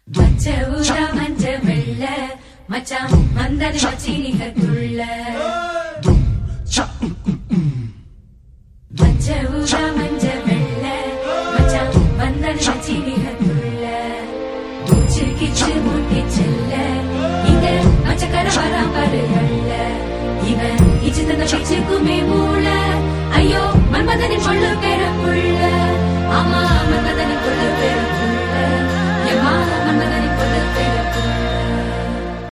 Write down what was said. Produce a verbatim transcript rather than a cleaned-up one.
பச்சை ஊதா மஞ்ச வெள்ள மச்சான் மந்தன சீனிகத்துள்ள பச்சை ஊதா மஞ்ச வெள்ள மச்சான் மந்தன சீனிகத்துள்ள தூச்சு கிச்சு முட்டி செல்ல இங்க மச்சக்கர வராம்பருகள்ல இவன் இச்சு தந்த பிச்சுக்குமே மூ